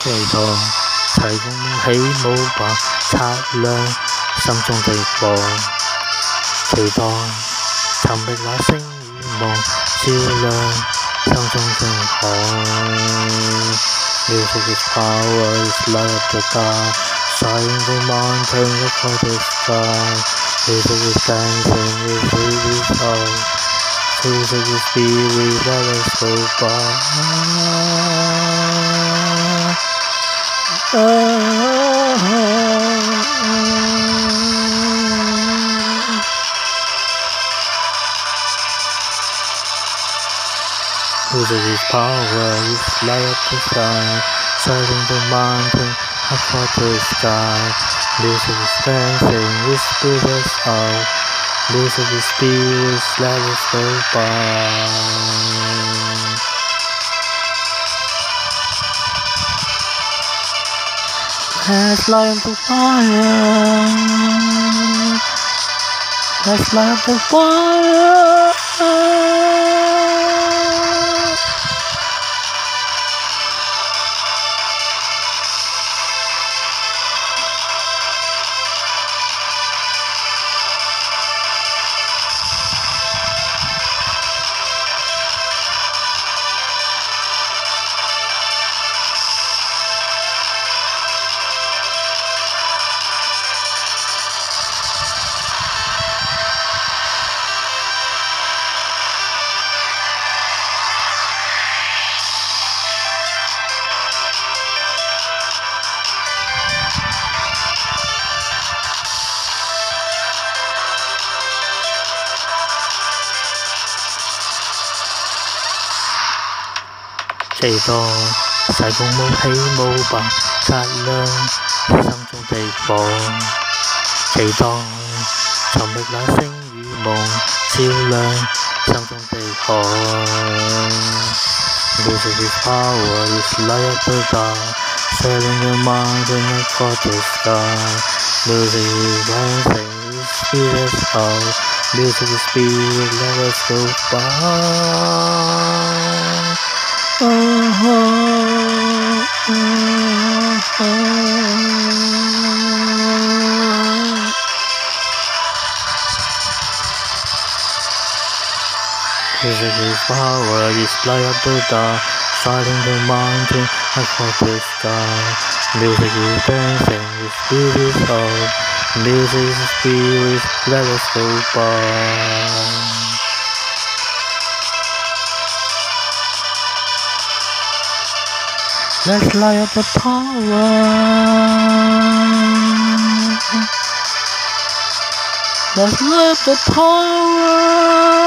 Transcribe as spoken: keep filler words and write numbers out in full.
期待齊共起舞吧，擦亮心中的光。期待尋覓那星與夢，照亮心中的海。Music is power, it's light up the dark, shining the mountain across the sky. Music is dancing, it's really soul. Music is spirit, let us go by. Music is power, it's light up the sky, shining the mountain across the sky. Music is dancing, it's spirit out. Music is spirit, let us go by. Let's light up the fire. Let's light up the fire.期待齊共舞起舞吧，擦亮心中的光。期待尋覓那星與夢，照亮心中的海。Music is power, it's light up the dark, shining the mountain across the sky. Music is dancing, it's spirit out. Music is spirit, let us go by. Oh, oh, oh, oh. Music is power, it's light up the dark, shining the mountain across the sky. Music is dancing, it's spirit out. Music is spirit, let us go by. Let's light up the power. Let's light up the power.